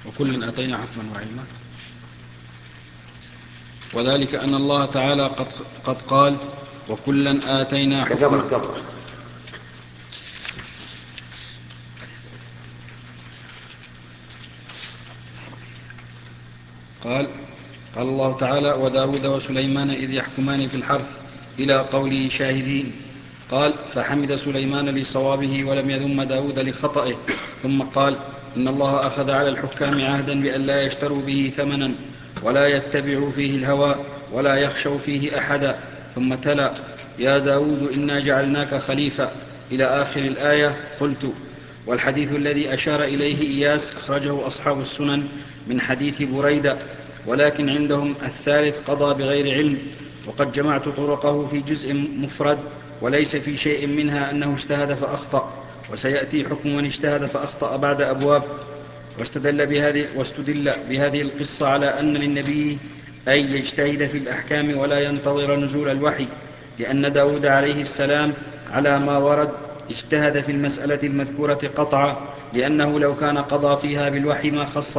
وكل آتينا حكما وعلما. وذلك أن الله تعالى قد قال وكلا آتينا حكما. قال الله تعالى وداود وسليمان إذ يحكمان في الحرث إلى قوله شاهدين. قال فحمد سليمان لصوابه ولم يذم داود لخطئه. ثم قال إن الله أخذ على الحكام عهدا بأن لا يشتروا به ثمنا ولا يتبعوا فيه الهوى ولا يخشوا فيه أحدا. ثم تلا يا داود إنا جعلناك خليفة إلى آخر الآية. قلت والحديث الذي أشار إليه إياس أخرجه أصحاب السنن من حديث بريدة، ولكن عندهم الثالث قضى بغير علم، وقد جمعت طرقه في جزء مفرد وليس في شيء منها أنه اجتهد فأخطأ، وسيأتي حكم من اجتهد فأخطأ بعد أبواب. واستدل بهذه القصة على أن للنبي أن يجتهد في الأحكام ولا ينتظر نزول الوحي، لأن داود عليه السلام على ما ورد اجتهد في المسألة المذكورة قطعا، لأنه لو كان قضى فيها بالوحي ما خص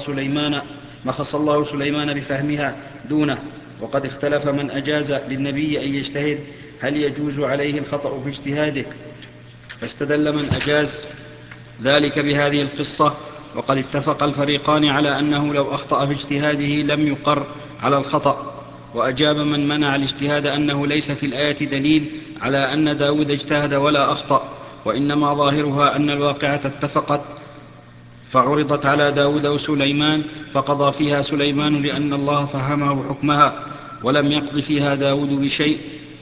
الله سليمان بفهمها دونه. وقد اختلف من أجاز للنبي أن يجتهد هل يجوز عليه الخطأ في اجتهاده، فاستدل من أجاز ذلك بهذه القصة. وقد اتفق الفريقان على أنه لو أخطأ في اجتهاده لم يقر على الخطأ. وأجاب من منع الاجتهاد أنه ليس في الآية دليل على أن داود اجتهد ولا أخطأ، وإنما ظاهرها أن الواقعة اتفقت فعرضت على داود وسليمان فقضى فيها سليمان لأن الله فهمه حكمها، ولم يقض فيها داود بشيء.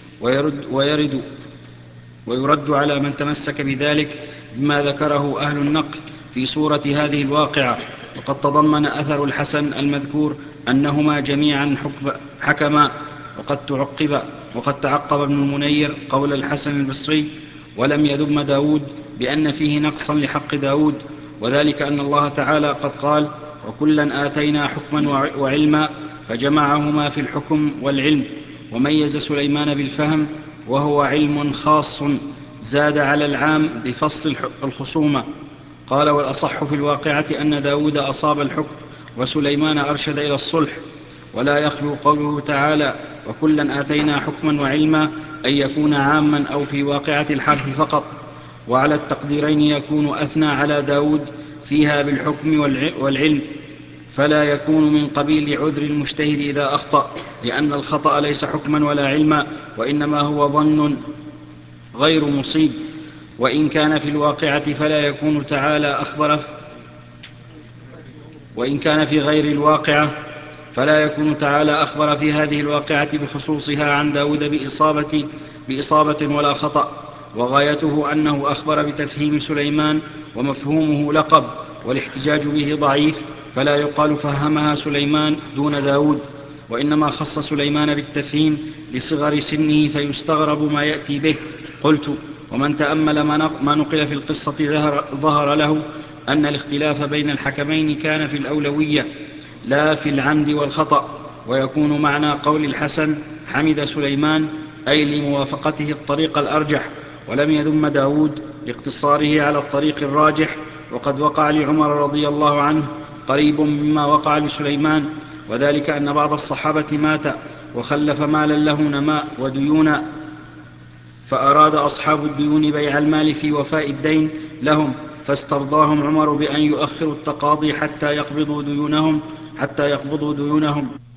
ويرد على من تمسك بذلك بما ذكره أهل النقل في صورة هذه الواقعة. وقد تضمن أثر الحسن المذكور أنهما جميعا حكما. وقد تعقب ابن المنير قول الحسن البصري ولم يذم داود بأن فيه نقصا لحق داود، وذلك أن الله تعالى قد قال وكلا آتينا حكما وعلما، فجمعهما في الحكم والعلم، وميز سليمان بالفهم وهو علم خاص زاد على العام بفصل الخصومة. قال والأصح في الواقعة أن داود أصاب الحكم وسليمان أرشد إلى الصلح. ولا يخلو قوله تعالى وكلا آتينا حكما وعلما أن يكون عاما أو في واقعة الحرث فقط، وعلى التقديرين يكون أثنى على داود فيها بالحكم والعلم، فلا يكون من قبيل عذر المجتهد إذا أخطأ، لأن الخطأ ليس حكما ولا علما، وإنما هو ظن غير مصيب. وإن كان في الواقعة فلا يكون تعالى أخبر وإن كان في غير الواقعة فلا يكون تعالى أخبر في هذه الواقعة بخصوصها عن داود بإصابة ولا خطأ، وغايته أنه أخبر بتفهيم سليمان ومفهومه لقب، والاحتجاج به ضعيف، فلا يقال فهمها سليمان دون داود، وإنما خص سليمان بالتفهيم لصغر سنه فيستغرب ما يأتي به. قلت ومن تأمل ما نقل في القصة ظهر له أن الاختلاف بين الحكمين كان في الأولوية لا في العمد والخطأ. ويكون معنى قول الحسن حمد سليمان أي لموافقته الطريق الأرجح، ولم يذم داود لاقتصاره على الطريق الراجح. وقد وقع لعمر رضي الله عنه قريب مما وقع لسليمان، وذلك أن بعض الصحابة مات وخلف مالا له نماء وديونا، فأراد أصحاب الديون بيع المال في وفاء الدين لهم، فاسترضاهم عمر بأن يؤخروا التقاضي حتى يقبضوا ديونهم